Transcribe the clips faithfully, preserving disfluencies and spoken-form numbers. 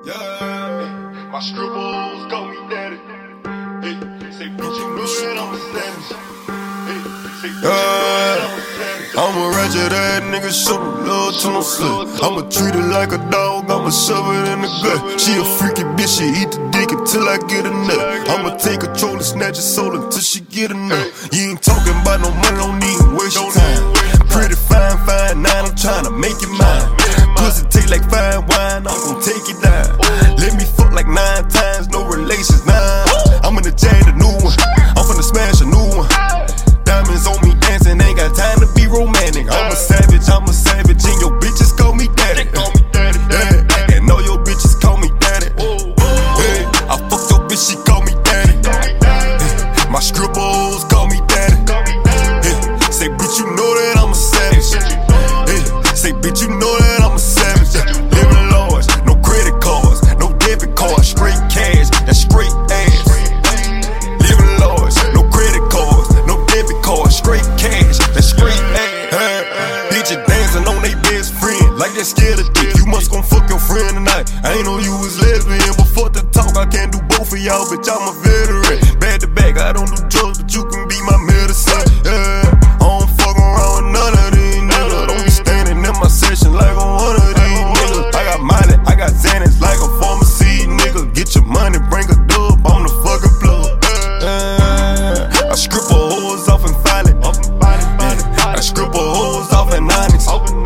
Yeah, my scribbles call me daddy. Hey, say bitch, you know that I'm a savage. Hey, say bitch, you know that I'm a savage. I'm a ratchet ass nigga, show no love to no slut. I'ma treat her like a dog, I'ma shove it in the gut. She a freaky bitch, she eat the dick until I get a nut. I'ma take control and snatch her soul until she get a nut. You ain't talking about no money, don't even waste your time. Pretty fine, fine, now I'm tryna make it mine. Pussy taste like fine wine, I'm gon' take it down. Let me fuck like nine times, no relations, nah. I'm in the jam, the new one. I'm finna smash a new one. Diamonds on me dancing, ain't got time to be romantic. I'm a savage, I'm a savage, and your bitches call me daddy. Yeah, and all your bitches call me daddy. Yeah, I fucked your bitch, she call me daddy. Yeah, my scribbles call me daddy. Yeah, say bitch, you know that I'm a savage. Yeah, say bitch, you know that I'm a savage. Yeah, living large, no credit cards, no debit cards, straight cash, that's straight ass. Living large, no credit cards, no debit cards, straight cash, that's straight ass. Bitches dancing on they best friend, like they scared of dick. You must gon' fuck your friend tonight. I ain't know you was lesbian, but fuck the talk, I can't do both of y'all, bitch, I'm a veteran. Back to back, I don't do drugs, but you can be my medicine. Yeah, I don't fuck around with none of these niggas. Don't be standing in my session like I'm one of these niggas. I got Molly, I got Xanax like a pharmacy nigga. Get your money, bring a dub, I'm the fucking plug. Yeah, I strip her hoes off and file it. I strip her hoes off and Onyx.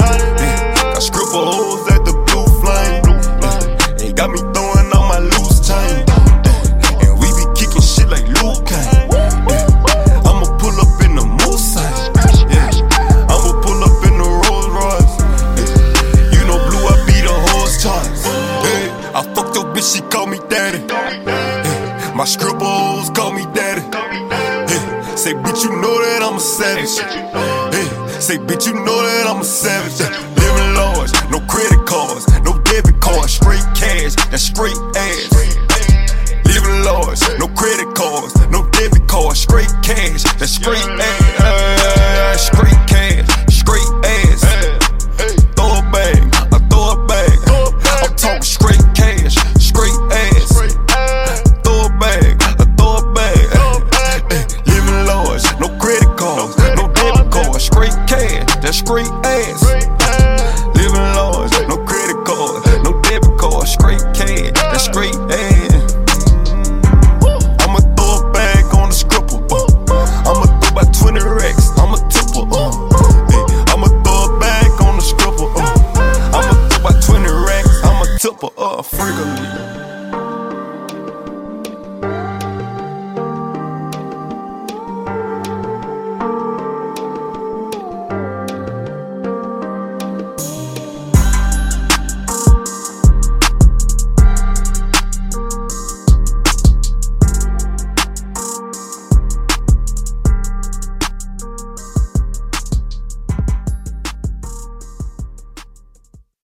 I strip her hoes at the blue flame. Yeah, it got me throwing on my loose chain. And we be kicking shit like Luke Kane. Yeah, I'ma pull up in the moose yeah. I'ma pull up in the Rolls Royce. Yeah, you know Blue, I be the horse charts. Yeah, I fucked your bitch, she call me daddy. Yeah, my scribbles call me daddy. Yeah, say bitch, you know that I'm a savage. Yeah, say bitch, you know that I'm a savage. Yeah, living large, no credit cards, no debit cards, straight cash, that's straight ass. Living large, no credit cards, no debit cards, straight cash, that's straight ass. Straight cash, straight ass. Throw it back, I throw it back. I'm talking straight cash, straight ass. Throw it back, I throw it back. Living large, no credit cards, no debit cards, straight cash, that's straight ass. Living large, no credit cards, no debit cards, straight cash, that's straight ass. I'ma throw it back on the scribble. Uh. I'ma throw about twenty racks, I'ma tip her. Uh. Hey, I'ma throw it back on the scribble. Uh. I'ma throw about twenty racks, I'ma tip her. Uh, frequently.